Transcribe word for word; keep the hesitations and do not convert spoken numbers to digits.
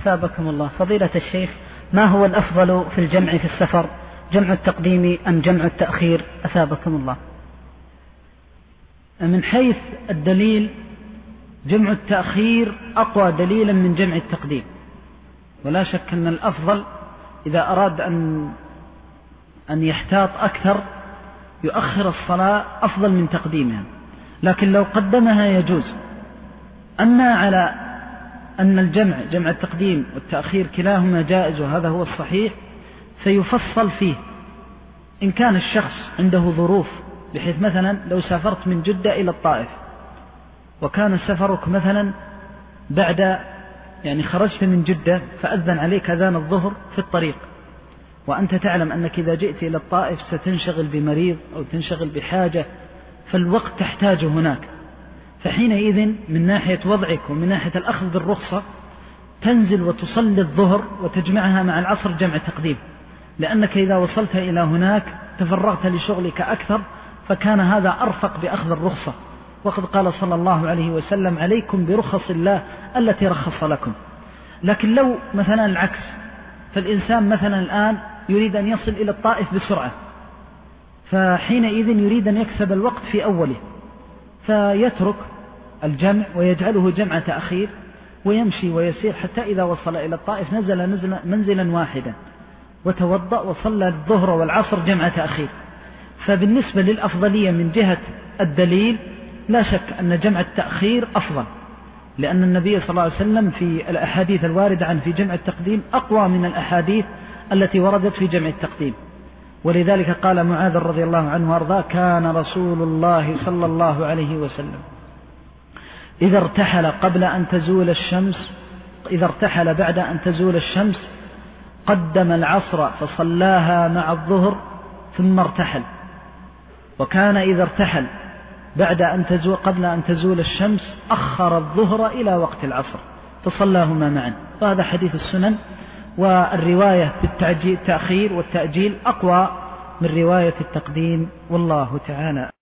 أثابكم الله. فضيلة الشيخ، ما هو الأفضل في الجمع في السفر، جمع التقديم أم جمع التأخير؟ أثابكم الله. من حيث الدليل جمع التأخير أقوى دليلا من جمع التقديم، ولا شك أن الأفضل إذا أراد أن أن يحتاط أكثر يؤخر الصلاة أفضل من تقديمها، لكن لو قدمها يجوز. أما على أن الجمع جمع التقديم والتأخير كلاهما جائز وهذا هو الصحيح، فيفصل فيه. إن كان الشخص عنده ظروف، بحيث مثلا لو سافرت من جدة إلى الطائف وكان سفرك مثلا بعد يعني خرجت من جدة فأذن عليك أذان الظهر في الطريق، وأنت تعلم أنك إذا جئت إلى الطائف ستنشغل بمريض أو تنشغل بحاجة، فالوقت تحتاج هناك، فحينئذ من ناحية وضعك ومن ناحية الأخذ بالرخصة تنزل وتصلي الظهر وتجمعها مع العصر جمع تقديم، لأنك إذا وصلت إلى هناك تفرغت لشغلك أكثر، فكان هذا أرفق بأخذ الرخصة. وقد قال صلى الله عليه وسلم: عليكم برخص الله التي رخص لكم. لكن لو مثلا العكس، فالإنسان مثلا الآن يريد أن يصل إلى الطائف بسرعة، فحينئذ يريد أن يكسب الوقت في أوله، فيترك الجمع ويجعله جمع تأخير ويمشي ويسير حتى إذا وصل إلى الطائف نزل, نزل منزلا واحدا وتوضأ وصلى الظهر والعصر جمع تأخير. فبالنسبة للأفضلية من جهة الدليل لا شك أن جمع التأخير أفضل، لأن النبي صلى الله عليه وسلم في الأحاديث الواردة عن في جمع التقديم أقوى من الأحاديث التي وردت في جمع التقديم. ولذلك قال معاذ رضي الله عنه وارضاه: كان رسول الله صلى الله عليه وسلم إذا ارتحل قبل أن تزول الشمس إذا ارتحل بعد أن تزول الشمس قدم العصر فصلاها مع الظهر ثم ارتحل، وكان إذا ارتحل بعد أن تزول قبل أن تزول الشمس أخر الظهر إلى وقت العصر فصلاهما معا. وهذا حديث السنن، والرواية بالتأخير والتأجيل أقوى من رواية التقديم، والله تعالى